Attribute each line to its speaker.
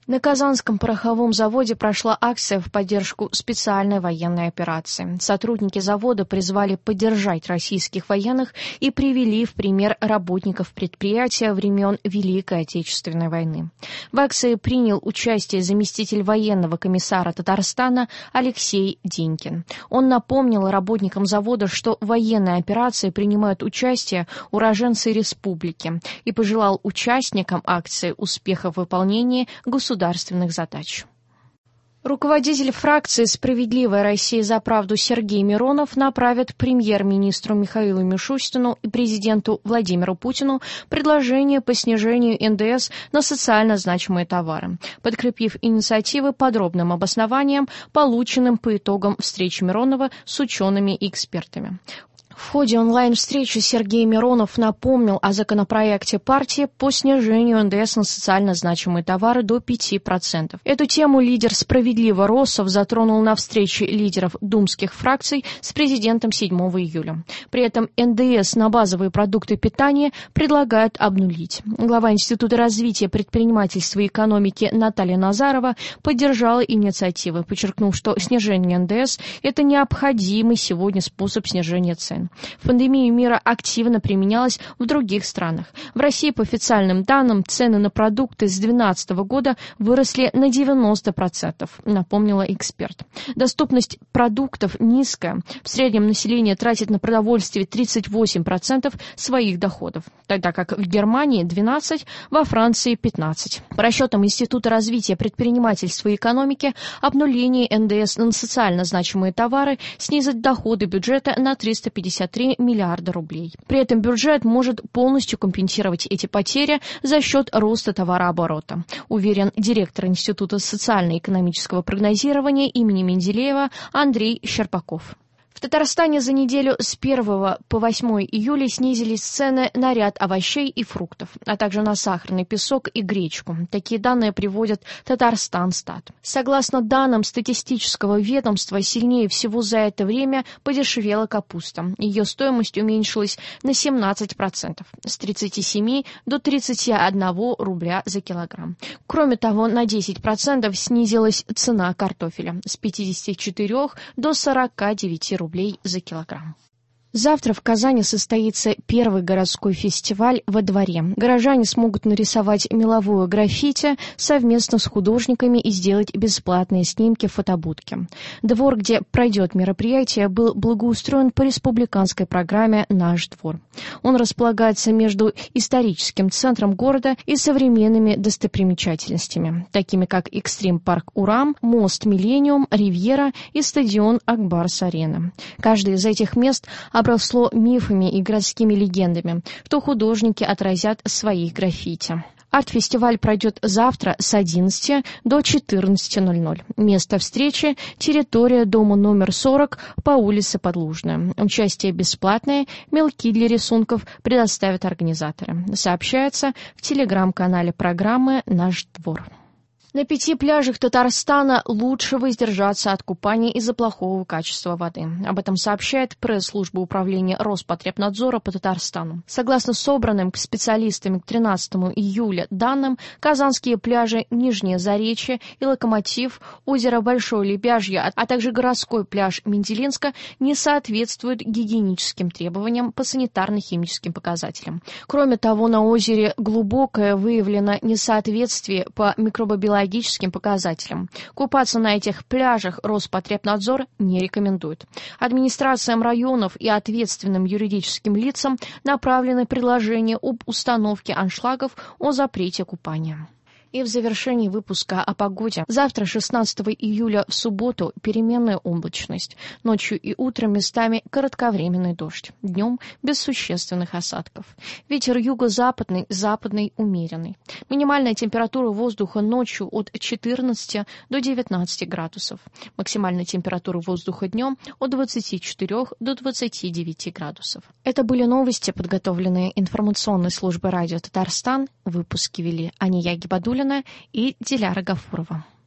Speaker 1: На Казанском пороховом заводе прошла акция в поддержку специальной военной операции. Сотрудники завода призвали поддержать российских военных и привели в пример работников предприятия времен Великой Отечественной войны. В акции принял участие заместитель военного комиссара Татарстана Алексей Денькин. Он напомнил работникам завода, что в военной операции принимают участие уроженцы республики, и пожелал участникам акции успеха в выполнении государственных задач. Руководитель фракции «Справедливая Россия за правду» Сергей Миронов направит премьер-министру Михаилу Мишустину и президенту Владимиру Путину предложение по снижению НДС на социально значимые товары, подкрепив инициативы подробным обоснованием, полученным по итогам встречи Миронова с учеными и экспертами. В ходе онлайн-встречи Сергей Миронов напомнил о законопроекте партии по снижению НДС на социально значимые товары до 5%. Эту тему лидер «Справедливо» Россов затронул на встрече лидеров думских фракций с президентом 7 июля. При этом НДС на базовые продукты питания предлагают обнулить. Глава Института развития предпринимательства и экономики Наталья Назарова поддержала инициативу, подчеркнув, что снижение НДС – это необходимый сегодня способ снижения цен. В пандемию мера активно применялась в других странах. В России, по официальным данным, цены на продукты с 2012 года выросли на 90%, напомнила эксперт. Доступность продуктов низкая. В среднем население тратит на продовольствие 38% своих доходов, тогда как в Германии 12%, во Франции 15%. По расчетам Института развития предпринимательства и экономики, обнуление НДС на социально значимые товары снизит доходы бюджета на 353 миллиарда рублей. При этом бюджет может полностью компенсировать эти потери за счет роста товарооборота, уверен директор Института социально-экономического прогнозирования имени Менделеева Андрей Щербаков. В Татарстане за неделю с 1 по 8 июля снизились цены на ряд овощей и фруктов, а также на сахарный песок и гречку. Такие данные приводит Татарстанстат. Согласно данным статистического ведомства, сильнее всего за это время подешевела капуста. Ее стоимость уменьшилась на 17%, с 37 до 31 рубля за килограмм. Кроме того, на 10% снизилась цена картофеля с 54 до 49 рублей за килограмм. Завтра в Казани состоится первый городской фестиваль «Во дворе». Горожане смогут нарисовать меловое граффити совместно с художниками и сделать бесплатные снимки в фотобудке. Двор, где пройдет мероприятие, был благоустроен по республиканской программе «Наш двор». Он располагается между историческим центром города и современными достопримечательностями, такими как Экстрим-парк Урам, мост Миллениум, Ривьера и стадион Акбарс-Арена. Каждое из этих мест обросло мифами и городскими легендами, что художники отразят в своих граффити. Арт-фестиваль пройдет завтра с 11 до 14:00. Место встречи – территория дома номер 40 по улице Подлужная. Участие бесплатное, мелки для рисунков предоставят организаторы. Сообщается в телеграм-канале программы «Наш двор». На 5 пляжах Татарстана лучше воздержаться от купания из-за плохого качества воды. Об этом сообщает пресс-служба управления Роспотребнадзора по Татарстану. Согласно собранным специалистами к 13 июля данным, казанские пляжи Нижнее Заречье и Локомотив, озеро Большое Лебяжье, а также городской пляж Менделинска не соответствуют гигиеническим требованиям по санитарно-химическим показателям. Кроме того, на озере Глубокое выявлено несоответствие по микробиологическим показателям. Купаться на этих пляжах Роспотребнадзор не рекомендует. Администрациям районов и ответственным юридическим лицам направлены предложения об установке аншлагов о запрете купания. И в завершении выпуска о погоде. Завтра, 16 июля, в субботу, переменная облачность. Ночью и утром местами кратковременный дождь. Днем без существенных осадков. Ветер юго-западный, западный умеренный. Минимальная температура воздуха ночью от 14 до 19 градусов. Максимальная температура воздуха днем от 24 до 29 градусов. Это были новости, подготовленные информационной службой радио Татарстан. Выпуски вели Ания Гибадуллина и Диляра Гафурова.